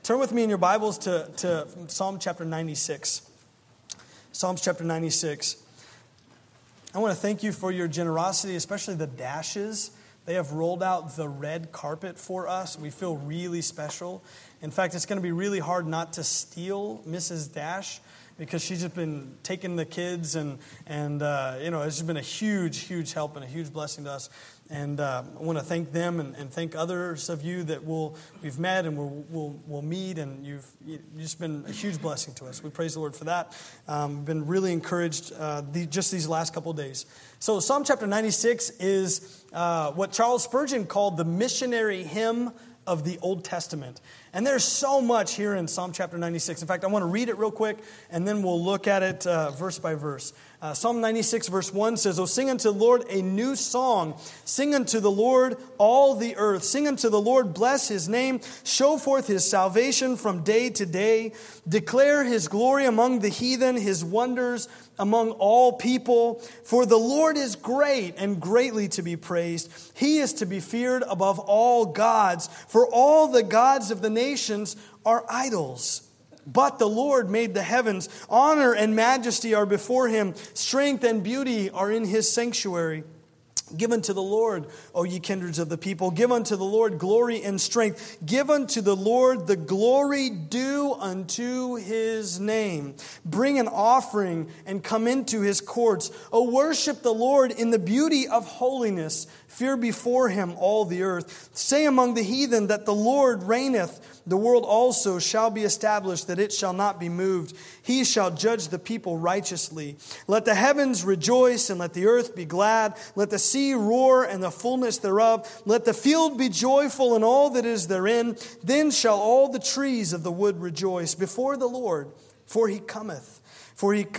Turn with me in your Bibles to Psalm chapter 96. Psalms chapter 96. I want to thank you for your generosity, especially the dashes. They have rolled out the red carpet for us. We feel really special. In fact, it's going to be really hard not to steal Mrs. Dash because she's just been taking the kids and it's just been a huge help and a huge blessing to us. And I want to thank them and thank others of you that we've met and we'll meet, and you've just been a huge blessing to us. We praise the Lord for that. We've been really encouraged just these last couple of days. So Psalm chapter 96 is what Charles Spurgeon called the missionary hymn of the Old Testament. And there's so much here in Psalm chapter 96. In fact, I want to read it real quick, and then we'll look at it verse by verse. Psalm 96 verse 1 says, "O sing unto the Lord a new song. Sing unto the Lord all the earth. Sing unto the Lord, bless His name. Show forth His salvation from day to day. Declare His glory among the heathen, His wonders among all people. For the Lord is great and greatly to be praised. He is to be feared above all gods. For all the gods of the nations are idols. But the Lord made the heavens. Honor and majesty are before Him. Strength and beauty are in His sanctuary. Give unto the Lord, O ye kindreds of the people. Give unto the Lord glory and strength. Give unto the Lord the glory due unto His name. Bring an offering and come into His courts. O worship the Lord in the beauty of holiness. Fear before Him all the earth. Say among the heathen that the Lord reigneth. The world also shall be established, that it shall not be moved. He shall judge the people righteously. Let the heavens rejoice, and let the earth be glad. Let the sea roar, and the fullness thereof. Let the field be joyful, and all that is therein. Then shall all the trees of the wood rejoice before the Lord, for He cometh. For he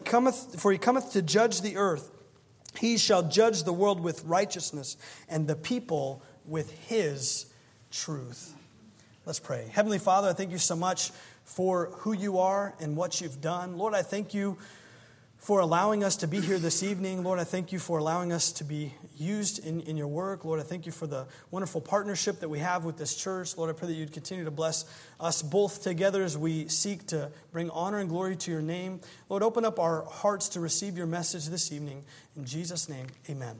cometh to judge the earth. He shall judge the world with righteousness, and the people with His truth." Let's pray. Heavenly Father, I thank You so much for who You are and what You've done. Lord, I thank You for allowing us to be here this evening. Lord, I thank You for allowing us to be used in Your work. Lord, I thank You for the wonderful partnership that we have with this church. Lord, I pray that You'd continue to bless us both together as we seek to bring honor and glory to Your name. Lord, open up our hearts to receive Your message this evening. In Jesus' name, amen.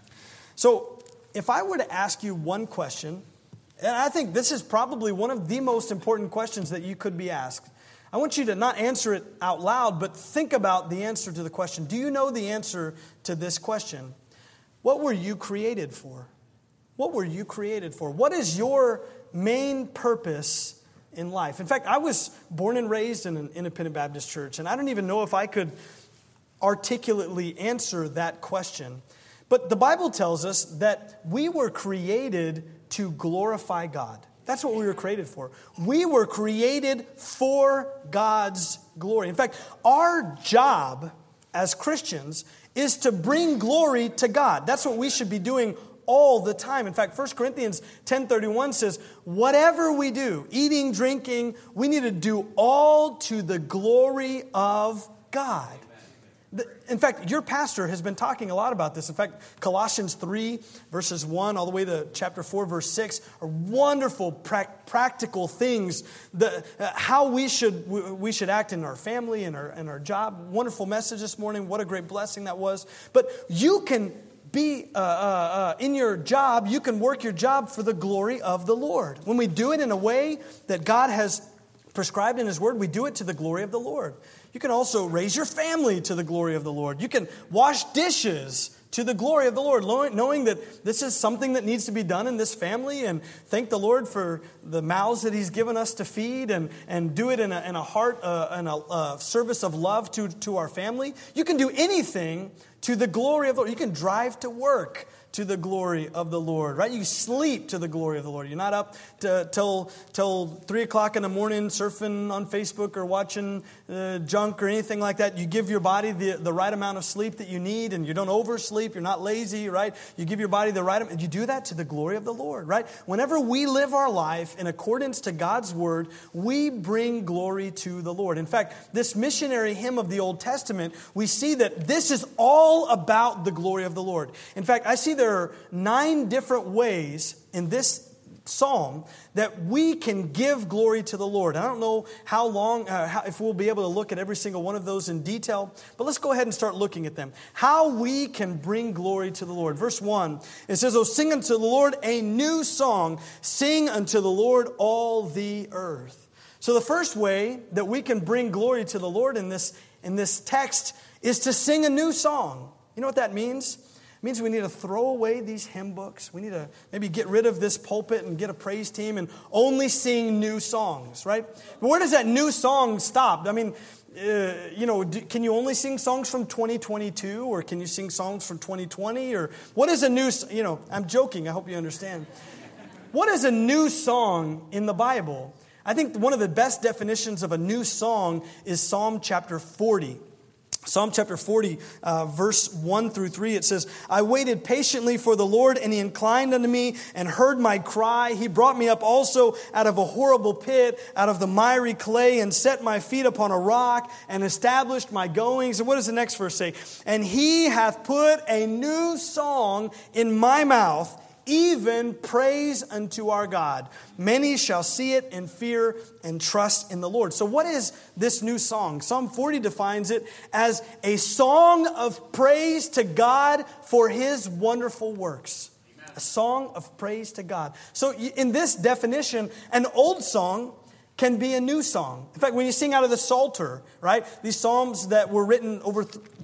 So, if I were to ask you one question, and I think this is probably one of the most important questions that you could be asked. I want you to not answer it out loud, but think about the answer to the question. Do you know the answer to this question? What were you created for? What were you created for? What is your main purpose in life? In fact, I was born and raised in an independent Baptist church, and I don't even know if I could articulately answer that question. But the Bible tells us that we were created to glorify God. That's what we were created for. We were created for God's glory. In fact, our job as Christians is to bring glory to God. That's what we should be doing all the time. In fact, 1 Corinthians 10:31 says, whatever we do, eating, drinking, we need to do all to the glory of God. In fact, your pastor has been talking a lot about this. In fact, Colossians 3, verses 1, all the way to chapter 4, verse 6, are wonderful practical things. How we should act in our family and our job. Wonderful message this morning. What a great blessing that was. But you can be in your job, you can work your job for the glory of the Lord. When we do it in a way that God has prescribed in His Word, we do it to the glory of the Lord. You can also raise your family to the glory of the Lord. You can wash dishes to the glory of the Lord, knowing that this is something that needs to be done in this family, and thank the Lord for the mouths that He's given us to feed, and do it in a heart and a service of love to our family. You can do anything to the glory of the Lord. You can drive to work to the glory of the Lord, right? You sleep to the glory of the Lord. You're not up till 3 o'clock in the morning surfing on Facebook or watching junk or anything like that. You give your body the right amount of sleep that you need, and you don't oversleep. You're not lazy, right? You give your body the right amount. You do that to the glory of the Lord, right? Whenever we live our life in accordance to God's Word, we bring glory to the Lord. In fact, this missionary hymn of the Old Testament, we see that this is all about the glory of the Lord. In fact, I see there are 9 different ways in this psalm that we can give glory to the Lord. I don't know how long, if we'll be able to look at every single one of those in detail, but let's go ahead and start looking at them. How we can bring glory to the Lord. Verse 1, it says, "Oh, sing unto the Lord a new song. Sing unto the Lord all the earth." So the first way that we can bring glory to the Lord in this text is to sing a new song. You know what that means? It means we need to throw away these hymn books. We need to maybe get rid of this pulpit and get a praise team and only sing new songs, right? But where does that new song stop? I mean, can you only sing songs from 2022, or can you sing songs from 2020? Or what is a new, I'm joking, I hope you understand. What is a new song in the Bible? I think one of the best definitions of a new song is Psalm chapter 40. Psalm chapter 40, verse 1 through 3, it says, "I waited patiently for the Lord, and He inclined unto me and heard my cry. He brought me up also out of a horrible pit, out of the miry clay, and set my feet upon a rock, and established my goings." And what does the next verse say? "And He hath put a new song in my mouth, even praise unto our God. Many shall see it and fear and trust in the Lord." So what is this new song? Psalm 40 defines it as a song of praise to God for His wonderful works. Amen. A song of praise to God. So in this definition, an old song can be a new song. In fact, when you sing out of the Psalter, right? These psalms that were written over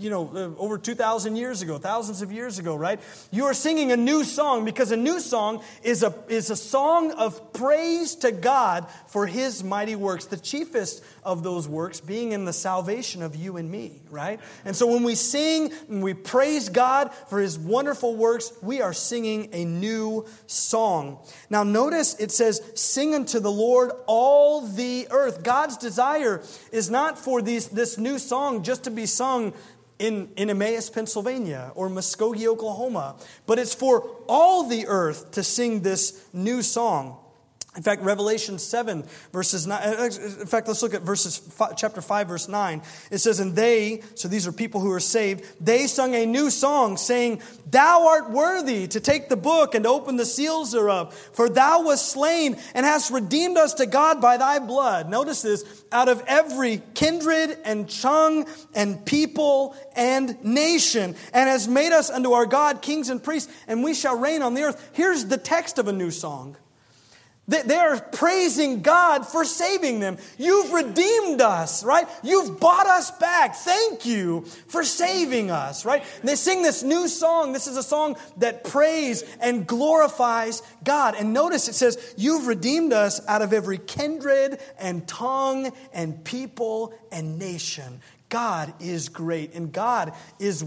2,000 years ago, thousands of years ago, right? You are singing a new song because a new song is a song of praise to God for His mighty works. The chiefest of those works being in the salvation of you and me, right? And so when we sing and we praise God for His wonderful works, we are singing a new song. Now notice it says, "Sing unto the Lord all the earth." God's desire is not for this new song just to be sung in Emmaus, Pennsylvania, or Muskogee, Oklahoma, but it's for all the earth to sing this new song. In fact, Revelation 7, verses 9, in fact, let's look at chapter 5, verse 9. It says, "And they," so these are people who are saved, "they sung a new song, saying, Thou art worthy to take the book and open the seals thereof. For Thou wast slain and hast redeemed us to God by Thy blood." Notice this, "out of every kindred and tongue and people and nation, and has made us unto our God kings and priests, and we shall reign on the earth." Here's the text of a new song. They are praising God for saving them. You've redeemed us, right? You've bought us back. Thank you for saving us, right? And they sing this new song. This is a song that praise and glorifies God. And notice it says, "You've redeemed us out of every kindred and tongue and people and nation." God is great, and God is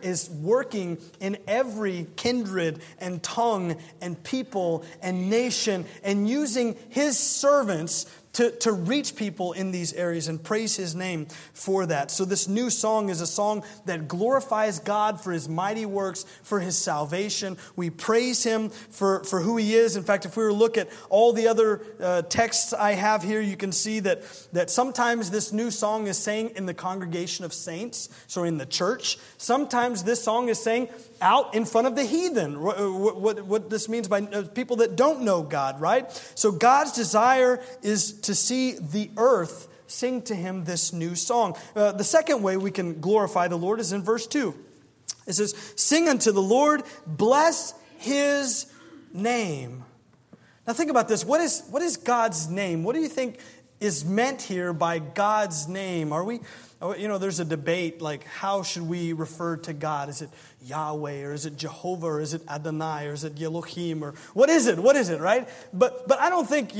working in every kindred and tongue and people and nation, and using His servants to reach people in these areas and praise His name for that. So this new song is a song that glorifies God for His mighty works, for His salvation. We praise Him for who He is. In fact, if we were to look at all the other texts I have here, you can see that sometimes this new song is sang in the congregation of saints, so in the church. Sometimes this song is sang out in front of the heathen. What this means by people that don't know God, right? So God's desire is to see the earth sing to Him this new song. The second way we can glorify the Lord is in verse 2. It says, "Sing unto the Lord, bless His name." Now think about this. What is God's name? What do you think is meant here by God's name? There's a debate, like, how should we refer to God? Is it Yahweh, or is it Jehovah, or is it Adonai, or is it Elohim, or what is it? What is it, right? But I don't think,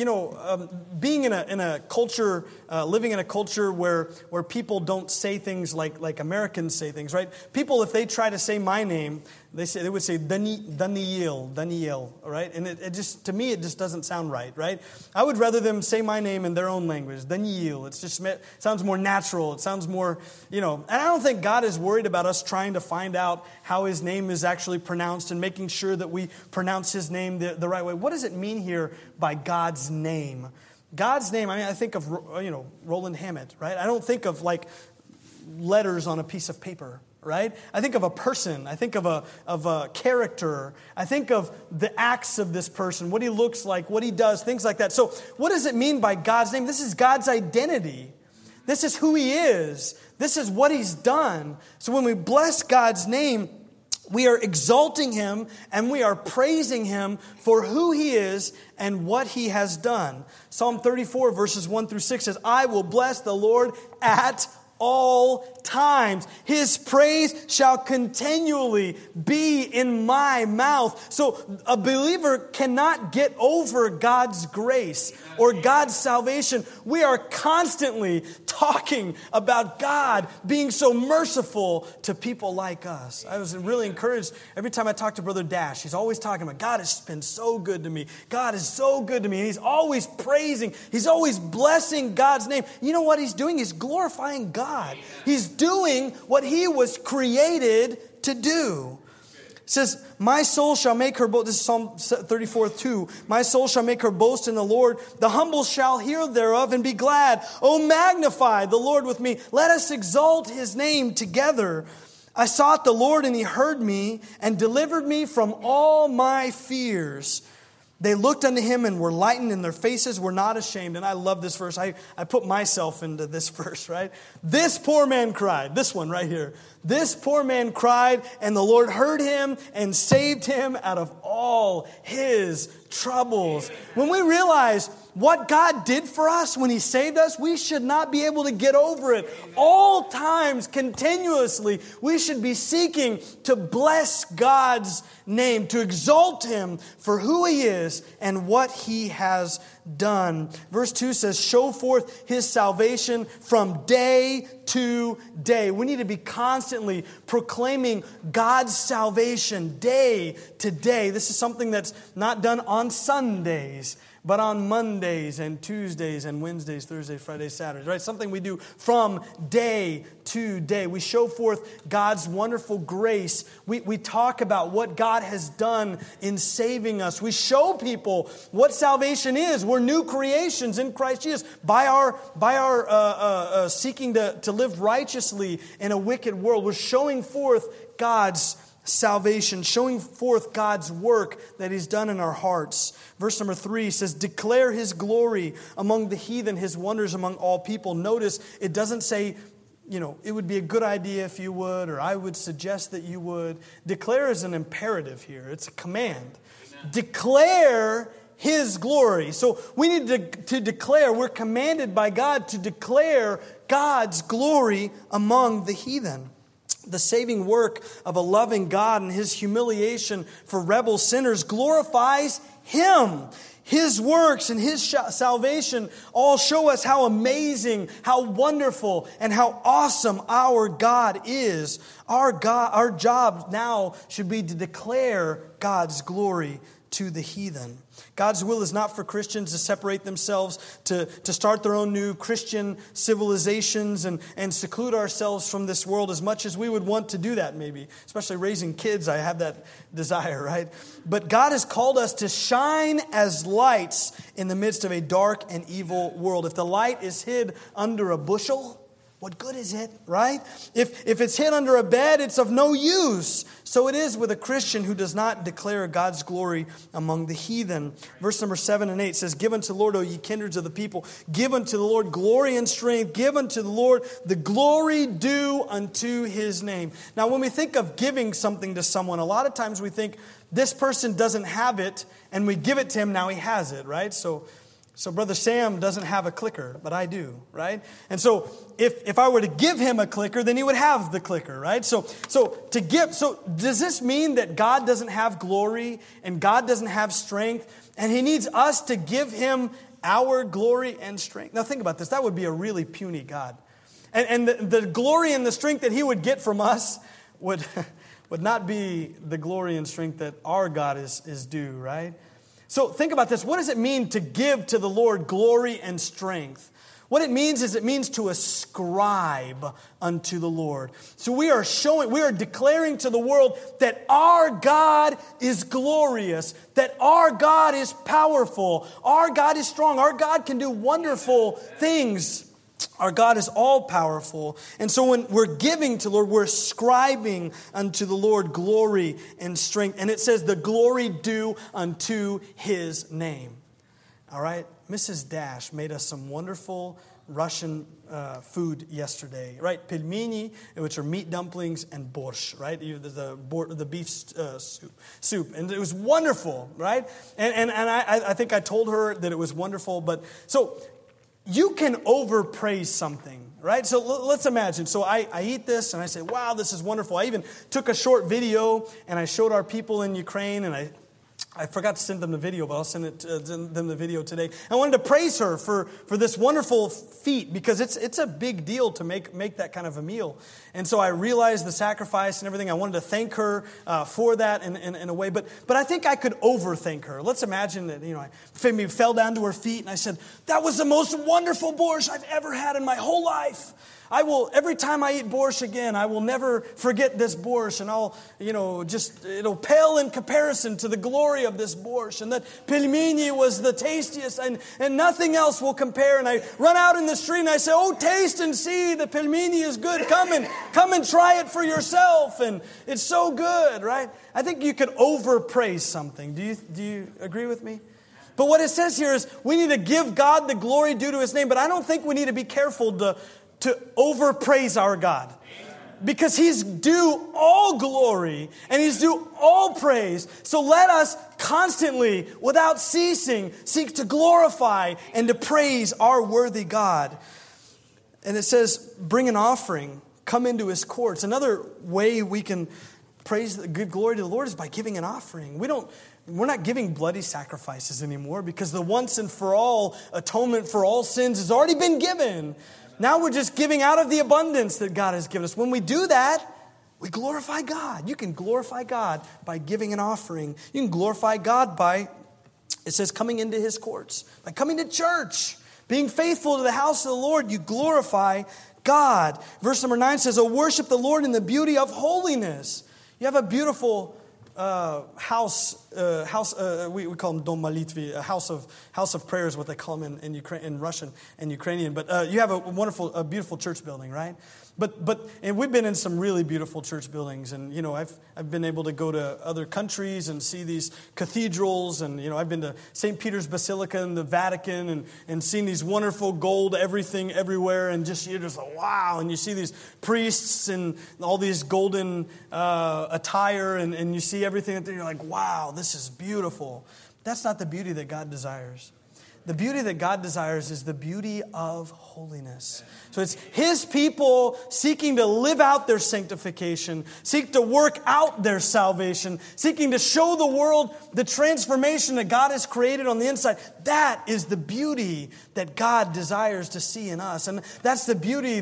being in a culture, living in a culture where people don't say things like Americans say things, right? People, if they try to say my name, they would say Daniel, right? And it just, to me, it just doesn't sound right? I would rather them say my name in their own language, Daniel. It sounds more natural. It sounds more, and I don't think God is worried about us trying to find out how His name is actually pronounced and making sure that we pronounce His name the right way. What does it mean here by God's name? God's name, I think of, Roland Hammett, right? I don't think of like letters on a piece of paper. right? I think of a person. I think of a character. I think of the acts of this person, what he looks like, what he does, things like that. So what does it mean by God's name? This is God's identity. This is who he is. This is what he's done. So when we bless God's name, we are exalting him and we are praising him for who he is and what he has done. Psalm 34 verses 1 through 6 says, I will bless the Lord at all times. His praise shall continually be in my mouth. So a believer cannot get over God's grace or God's salvation. We are constantly talking about God being so merciful to people like us. I was really encouraged every time I talk to Brother Dash. He's always talking about God has been so good to me. God is so good to me. And he's always praising. He's always blessing God's name. You know what he's doing? He's glorifying God. He's doing what he was created to do. It says, my soul shall make her boast. This is Psalm 34:2. My soul shall make her boast in the Lord. The humble shall hear thereof and be glad. Oh, magnify the Lord with me. Let us exalt his name together. I sought the Lord and he heard me and delivered me from all my fears. They looked unto him and were lightened, and their faces were not ashamed. And I love this verse. I put myself into this verse, right? This poor man cried. This one right here. This poor man cried, and the Lord heard him and saved him out of all his troubles. When we realize what God did for us when he saved us, we should not be able to get over it. All times, continuously, we should be seeking to bless God's name, to exalt him for who he is and what he has done. Verse 2 says, show forth his salvation from day to day. We need to be constantly proclaiming God's salvation day to day. This is something that's not done on Sundays, but on Mondays and Tuesdays and Wednesdays, Thursdays, Fridays, Saturdays, right? Something we do from day to day. We show forth God's wonderful grace. We talk about what God has done in saving us. We show people what salvation is. We're new creations in Christ Jesus by our seeking to live righteously in a wicked world. We're showing forth God's salvation, showing forth God's work that he's done in our hearts. Verse number 3 says, declare his glory among the heathen, his wonders among all people. Notice it doesn't say, it would be a good idea if you would, or I would suggest that you would. Declare is an imperative here. It's a command. Amen. Declare his glory. So we need to declare, we're commanded by God to declare God's glory among the heathen. The saving work of a loving God and his humiliation for rebel sinners glorifies him. His works and his salvation all show us how amazing, how wonderful, and how awesome our God is. Our job now should be to declare God's glory to the heathen. God's will is not for Christians to separate themselves, to start their own new Christian civilizations and seclude ourselves from this world as much as we would want to do that maybe. Especially raising kids, I have that desire, right? But God has called us to shine as lights in the midst of a dark and evil world. If the light is hid under a bushel, what good is it, right? If it's hid under a bed, it's of no use. So it is with a Christian who does not declare God's glory among the heathen. Verse number 7 and 8 says, give unto the Lord, O ye kindreds of the people. Give unto the Lord glory and strength. Give unto the Lord the glory due unto his name. Now, when we think of giving something to someone, a lot of times we think this person doesn't have it, and we give it to him, now he has it, right? So Brother Sam doesn't have a clicker, but I do, right? And so if I were to give him a clicker, then he would have the clicker, right? So does this mean that God doesn't have glory and God doesn't have strength and he needs us to give him our glory and strength? Now think about this. That would be a really puny God. And the glory and the strength that he would get from us would not be the glory and strength that our God is due, right? So think about this. What does it mean to give to the Lord glory and strength? What it means is to ascribe unto the Lord. So we are declaring to the world that our God is glorious, that our God is powerful, our God is strong, our God can do wonderful things. Our God is all powerful. And so when we're giving to the Lord, we're ascribing unto the Lord glory and strength. And it says the glory due unto his name. All right? Mrs. Dash made us some wonderful Russian food yesterday, right? Pelmeni, which are meat dumplings, and borscht, right? The beef soup. And it was wonderful, right? And I think I told her that it was wonderful. But so you can overpraise something, right? So let's imagine. So I eat this and I say, wow, this is wonderful. I even took a short video and I showed our people in Ukraine, and I forgot to send them the video, but I'll send them the video today. I wanted to praise her for this wonderful feat, because it's a big deal to make that kind of a meal. And so I realized the sacrifice and everything. I wanted to thank her for that in a way. But I think I could over-thank her. Let's imagine that, I maybe fell down to her feet and I said, that was the most wonderful borscht I've ever had in my whole life. Every time I eat borscht again, I will never forget this borscht, and it'll pale in comparison to the glory of this borscht. And that pelmeni was the tastiest, and nothing else will compare. And I run out in the street and I say, oh, taste and see, the pelmeni is good. Come and try it for yourself. And it's so good, right? I think you could overpraise something. Do you agree with me? But what it says here is we need to give God the glory due to his name, but I don't think we need to be careful to overpraise our God. Because he's due all glory and he's due all praise. So let us constantly, without ceasing, seek to glorify and to praise our worthy God. And it says, bring an offering, come into his courts. Another way we can give glory to the Lord is by giving an offering. We're not giving bloody sacrifices anymore, because the once and for all atonement for all sins has already been given. Now we're just giving out of the abundance that God has given us. When we do that, we glorify God. You can glorify God by giving an offering. You can glorify God by, it says, coming into his courts. By coming to church, being faithful to the house of the Lord, you glorify God. Verse number 9 says, oh, worship the Lord in the beauty of holiness. You have a beautiful house. We call them Dom Malitvy, a house of prayer is what they call them in Russian and Ukrainian. But you have a beautiful church building, right? And we've been in some really beautiful church buildings, and I've been able to go to other countries and see these cathedrals, and I've been to St. Peter's Basilica and the Vatican, and seen these wonderful gold everything everywhere, and you're just like, wow, and you see these priests and all these golden attire, and you see everything that you're like, wow, this is beautiful. That's not the beauty that God desires. The beauty that God desires is the beauty of holiness. So it's his people seeking to live out their sanctification, seek to work out their salvation, seeking to show the world the transformation that God has created on the inside. That is the beauty that God desires to see in us. And that's the beauty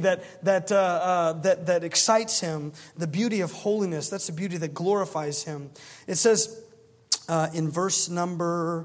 that excites him, the beauty of holiness. That's the beauty that glorifies him. It says in verse number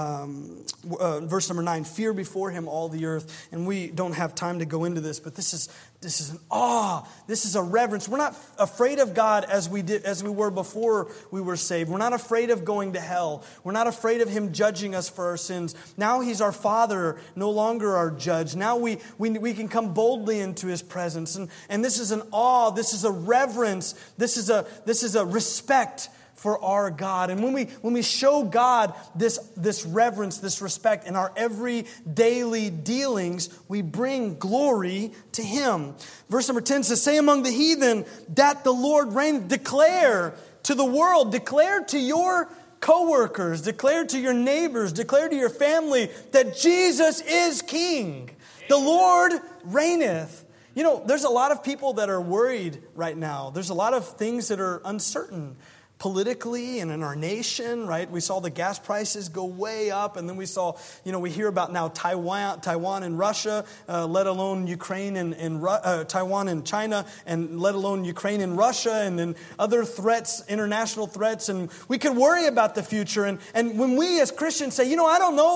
9, fear before him all the earth. And we don't have time to go into this, but this is an awe. This is a reverence. We're not afraid of God as we were before we were saved. We're not afraid of going to hell. We're not afraid of him judging us for our sins. Now he's our Father, no longer our judge. Now we can come boldly into his presence. And this is an awe. This is a reverence. This is a respect for our God. And when we show God this reverence, this respect in our every daily dealings, we bring glory to him. Verse number 10 says, say among the heathen that the Lord reigneth. Declare to the world, declare to your co-workers, declare to your neighbors, declare to your family that Jesus is King. The Lord reigneth. There's a lot of people that are worried right now. There's a lot of things that are uncertain politically and in our nation, right? We saw the gas prices go way up, and then we saw, we hear about now Taiwan and Russia, let alone Ukraine and Taiwan and China, and let alone Ukraine and Russia, and then other threats, international threats, and we could worry about the future. And when we as Christians say, I don't know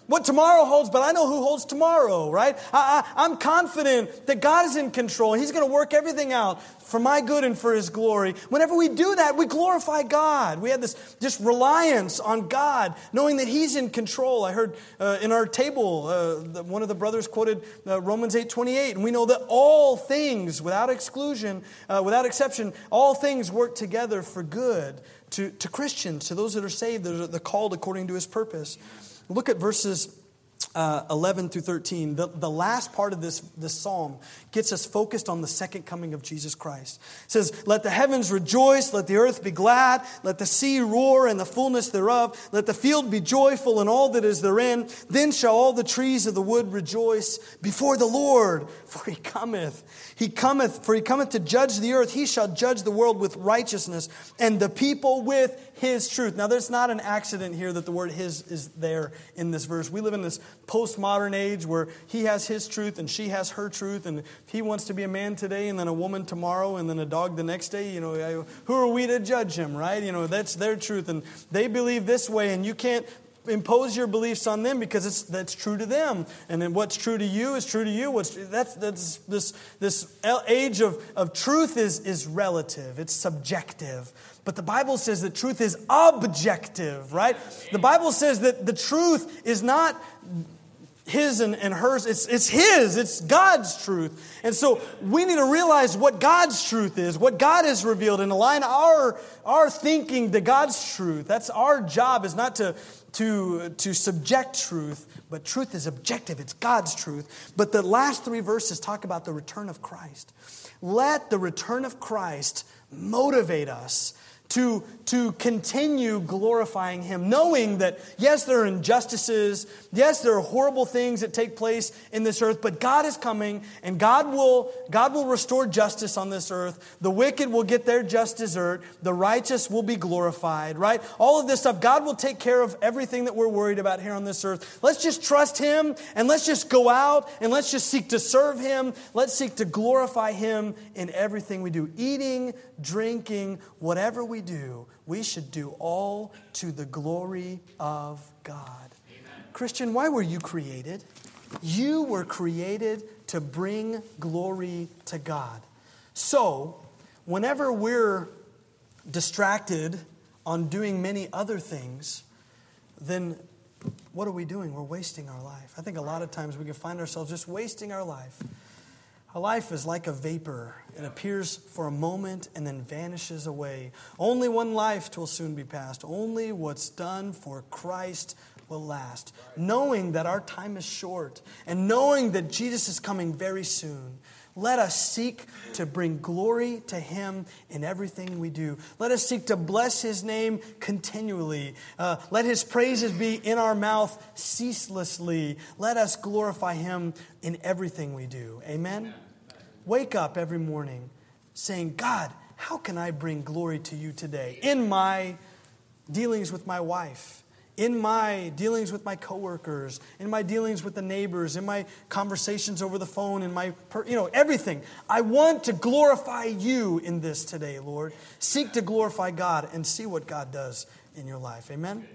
what tomorrow holds, but I know who holds tomorrow, right? I'm confident that God is in control. He's going to work everything out for my good and for His glory. Whenever we do that, we glorify God. We have this just reliance on God, knowing that He's in control. I heard in our table, one of the brothers quoted Romans 8:28, and we know that all things, without exclusion, without exception, all things work together for good to Christians, to those that are saved, that are called according to His purpose. Look at verses 11 through 13. The last part of this psalm gets us focused on the second coming of Jesus Christ. It says, let the heavens rejoice, let the earth be glad, let the sea roar and the fullness thereof, let the field be joyful and all that is therein. Then shall all the trees of the wood rejoice before the Lord, for He cometh. He cometh to judge the earth. He shall judge the world with righteousness and the people with His truth. Now, there's not an accident here that the word His is there in this verse. We live in this postmodern age where he has his truth and she has her truth, and if he wants to be a man today and then a woman tomorrow and then a dog the next day, who are we to judge him, right? That's their truth, and they believe this way, and you can't impose your beliefs on them because that's true to them, and then what's true to you is true to you. This age of truth is relative, it's subjective. But the Bible says that truth is objective, right? The Bible says that the truth is not his and hers. It's His. It's God's truth. And so we need to realize what God's truth is, what God has revealed, and align our thinking to God's truth. That's our job, is not to subject truth, but truth is objective. It's God's truth. But the last three verses talk about the return of Christ. Let the return of Christ motivate us to continue glorifying Him, knowing that, yes, there are injustices, yes, there are horrible things that take place in this earth, but God is coming, and God will restore justice on this earth. The wicked will get their just desert. The righteous will be glorified, right? All of this stuff, God will take care of everything that we're worried about here on this earth. Let's just trust Him, and let's just go out, and let's just seek to serve Him. Let's seek to glorify Him in everything we do. Eating, drinking, whatever we do, we should do all to the glory of God. Amen. Christian, why were you created? You were created to bring glory to God. So, whenever we're distracted on doing many other things, then what are we doing? We're wasting our life. I think a lot of times we can find ourselves just wasting our life. Our life is like a vapor. It appears for a moment and then vanishes away. Only one life will soon be past. Only what's done for Christ will last. Knowing that our time is short and knowing that Jesus is coming very soon, let us seek to bring glory to Him in everything we do. Let us seek to bless His name continually. Let His praises be in our mouth ceaselessly. Let us glorify Him in everything we do. Amen? Wake up every morning saying, God, how can I bring glory to You today? In my dealings with my wife, in my dealings with my coworkers, in my dealings with the neighbors, in my conversations over the phone, in my, everything. I want to glorify You in this today, Lord. Seek to glorify God and see what God does in your life. Amen?